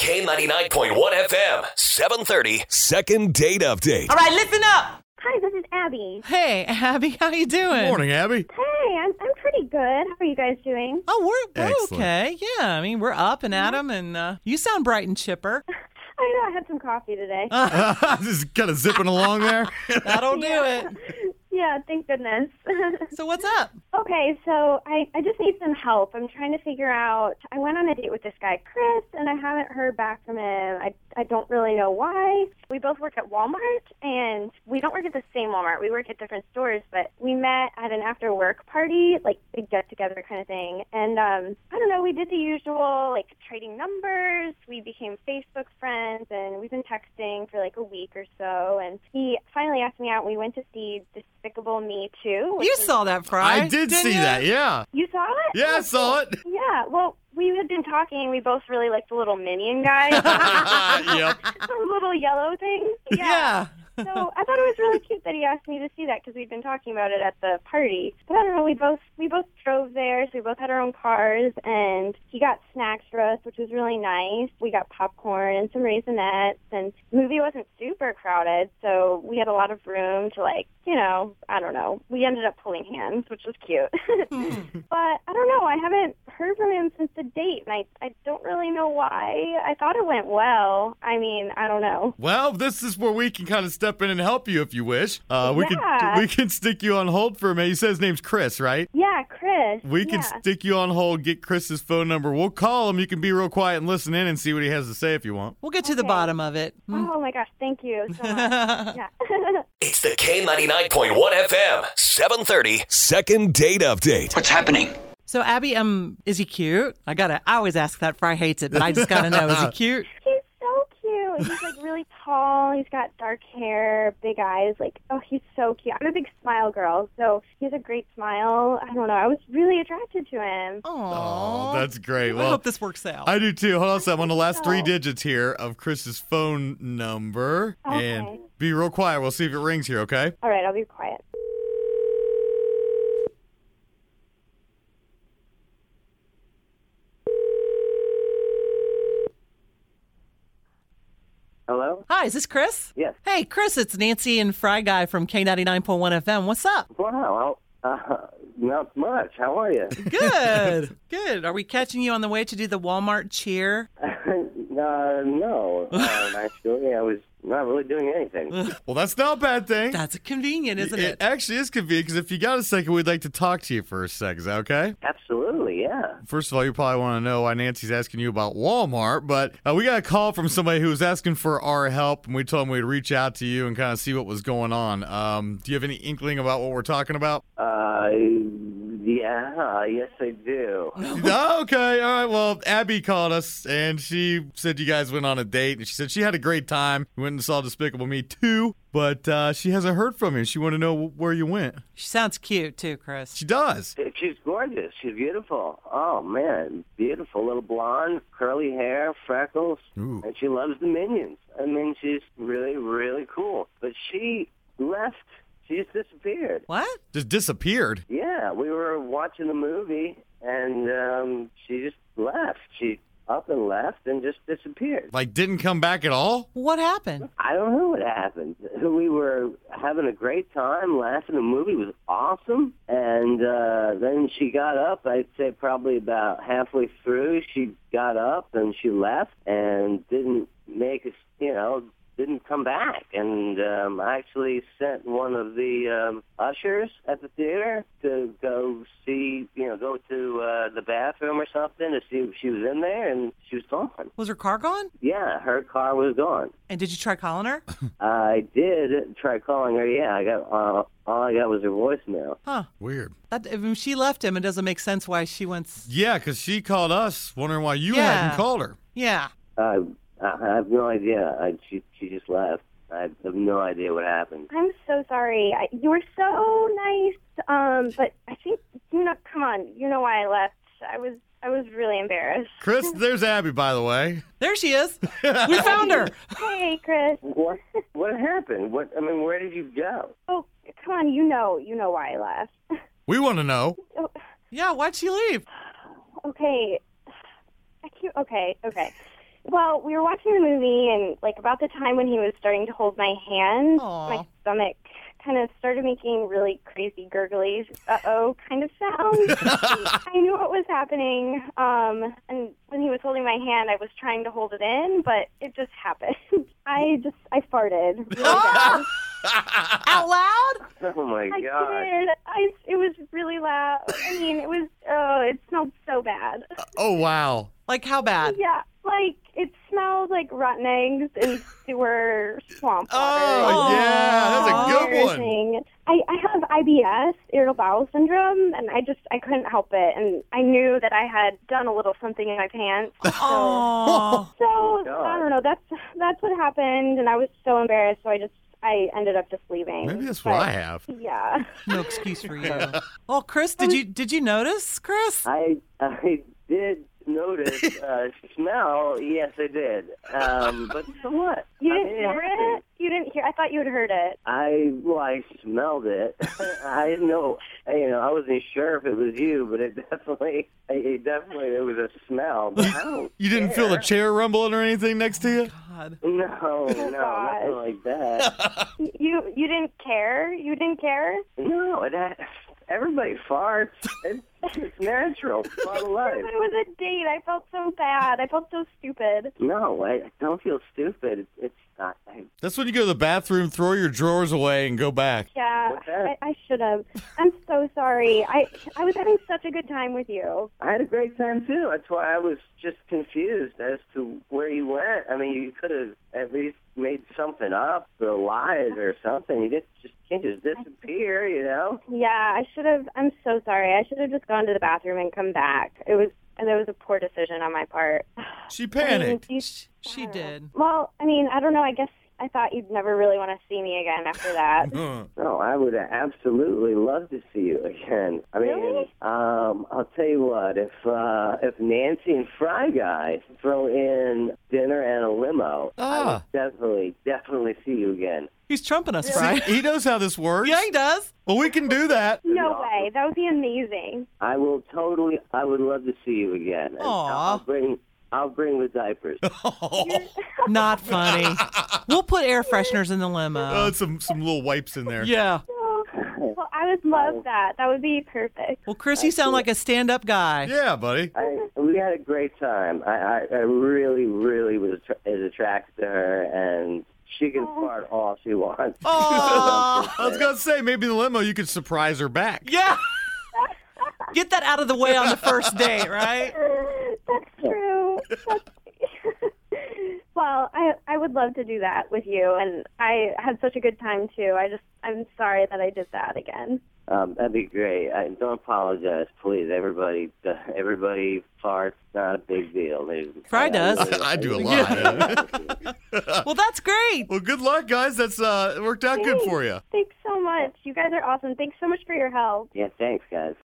K99.1 FM, 730. Second date update. All right, listen up. Hi, this is Abby. Hey, Abby, how you doing? Morning, Abby. Hey, I'm pretty good. How are you guys doing? Oh, we're Excellent. okay. Yeah, I mean, we're up and at 'em, and you sound bright and chipper. I know I had some coffee today. Just kind of zipping along there. That'll do it. Yeah, thank goodness. So what's up? Okay, so I just need some help. I'm trying to figure out, I went on a date with this guy, Chris, and I haven't heard back from him. I don't really know why. We both work at Walmart, and we don't work at the same Walmart. We work at different stores, but we met at an after-work party, like big get-together kind of thing. And I don't know, we did the usual, like trading numbers. We became Facebook friends, and we've been texting for like a week or so. And he finally asked me out. We went to see Despicable Me 2. You saw that, Fry. I did didn't see you? that, yeah. You saw it? Yeah, I saw it. Yeah, well, we had been talking. We both really liked the little minion guy. Yep. Those little yellow things. Yeah. So I thought it was really cute that he asked me to see that because we'd been talking about it at the party. But I don't know, we both drove there, so we both had our own cars, and he got snacks for us, which was really nice. We got popcorn and some Raisinets, and the movie wasn't super crowded, so we had a lot of room to, like, you know, I don't know. We ended up pulling hands, which was cute. But I don't know, I haven't heard from him since the date, and I don't really know why. I thought it went well. I mean, I don't know. Well, this is where we can kind of step in and help you if you wish. Yeah. We can stick you on hold for a minute. You said his name's Chris, right? Yeah, Chris. We can stick you on hold, get Chris's phone number. We'll call him. You can be real quiet and listen in and see what he has to say if you want. We'll get to the Okay. bottom of it. Oh, my gosh, thank you so much. Yeah. It's the K99.1 FM, 730. Second date update. What's happening? So, Abby, is he cute? I always ask that. Fry hates it, but I just gotta know, is he cute? He's so cute. He's like really tall. He's got dark hair, big eyes. Like, oh, he's so cute. I'm a big smile girl, so he has a great smile. I don't know. I was really attracted to him. Aww. Oh, that's great. I Well, hope this works out. I do too. Hold on a second. I'm on the last three digits here of Chris's phone number. Okay. And be real quiet. We'll see if it rings here, okay? All right, I'll be quiet. Hello? Hi, is this Chris? Yes. Hey, Chris, it's Nancy and Fry Guy from K99.1 FM. What's up? Wow. Not much. How are you? Good. Good. Are we catching you on the way to do the Walmart cheer? No. Actually, I was not really doing anything. Well, that's not a bad thing. That's convenient, isn't It it? actually is convenient because if you got a second, we'd like to talk to you for a sec. Is that okay? Absolutely, yeah. First of all, you probably want to know why Nancy's asking you about Walmart, but we got a call from somebody who was asking for our help, and we told them we'd reach out to you and kind of see what was going on. Do you have any inkling about what we're talking about? Yeah, yes I do. Oh, okay, all right. Well, Abby called us, and she said you guys went on a date, and she said she had a great time. You went and saw Despicable Me 2, but she hasn't heard from you. She wanted to know where you went. She sounds cute, too, Chris. She does. She's gorgeous. She's beautiful. Oh, man. Beautiful. Little blonde, curly hair, freckles. Ooh. And she loves the Minions. I mean, she's really, really cool. But she left. She just disappeared. What? Just disappeared. Yeah, we were watching the movie, and she just left. She up and left and just disappeared. Like, didn't come back at all? What happened? I don't know what happened. We were having a great time, laughing. The movie was awesome, and then she got up. I'd say probably about halfway through, she got up and she left and didn't make us, didn't come back. And I actually sent one of the ushers at the theater to go see, go to the bathroom or something to see if she was in there, and she was gone. Was her car gone? Yeah, her car was gone. And did you try calling her? I did try calling her. Yeah, I got all I got was her voicemail. Huh. Weird. If she left him, it doesn't make sense why she went... Yeah, because she called us wondering why you Yeah. hadn't called her. Yeah. I have no idea. She just left. I have no idea what happened. I'm so sorry. You were so nice, but I think, come on, you know why I left. I was really embarrassed. Chris, there's Abby, by the way. There she is. We found her. Hey, Chris. What happened? Where did you go? Oh, come on, you know why I left. We want to know. Yeah, why'd she leave? Okay. Okay. Well, we were watching the movie, and like about the time when he was starting to hold my hand, Aw. my stomach kind of started making really crazy gurgly uh-oh kind of sounds. I knew what was happening, and when he was holding my hand, I was trying to hold it in, but it just happened. I farted really bad. Out loud? Oh my I God. did. It was really loud. I mean, it smelled so bad. Oh, wow. Like how bad? Yeah, like it smelled like rotten eggs and sewer swamp water. Oh, yeah. That's a good one. Embarrassing. I have IBS, irritable bowel syndrome, and I couldn't help it. And I knew that I had done a little something in my pants. Oh. So God. I don't know. That's what happened, and I was so embarrassed. So I ended up just leaving. Maybe that's what I have. Yeah. No excuse for you. Oh, Chris, did you notice, Chris? I did notice smell. Yes, I did. But so what? You I didn't mean, hear it? You didn't hear? I thought you had heard it. I smelled it. I didn't know. I wasn't sure if it was you, but it definitely was a smell. But I don't You didn't feel the chair rumbling or anything next to you? God. No, God. nothing like that. You didn't care? You didn't care? No, everybody farts. It's natural. It's part of life. It was a date. I felt so bad. I felt so stupid. No, I don't feel stupid. It's not. That's when you go to the bathroom, throw your drawers away, and go back. Yeah, What's that? I should have. I'm so sorry. I was having such a good time with you. I had a great time too. That's why I was just confused as to where you went. I mean, you could have at least made something up or lied or something. You can't just disappear, Yeah, I should have. I'm so sorry. I should have just gone to the bathroom and come back. There was a poor decision on my part. She panicked. She did. Well, I mean, I don't know. I guess I thought you'd never really want to see me again after that. No, I would absolutely love to see you again. I mean, Really? I'll tell you what. If Nancy and Fry Guy throw in dinner and a limo, I would definitely see you again. He's trumping us, right? He knows how this works. Yeah, he does. Well, we can do that. No way. That would be amazing. I would love to see you again. And Aw. I'll bring the diapers. Not funny. We'll put air fresheners in the limo. Oh, some little wipes in there. Yeah. Oh, well, I would love that. That would be perfect. Well, Chris, you sound like a stand-up guy. Yeah, buddy. We had a great time. I really, really was attracted to her, and she can fart all she wants. Oh, I was going to say, maybe in the limo you could surprise her back. yeah. Get that out of the way on the first date, right? That's true. Well, I would love to do that with you, and I had such a good time too. I'm sorry that I did that again. That'd be great. Don't apologize, please. Everybody farts. Not a big deal. Fry does. I do a lot. Well, that's great. Well, good luck, guys. That's it worked out good for you. Thanks so much. You guys are awesome. Thanks so much for your help. Yeah, thanks, guys.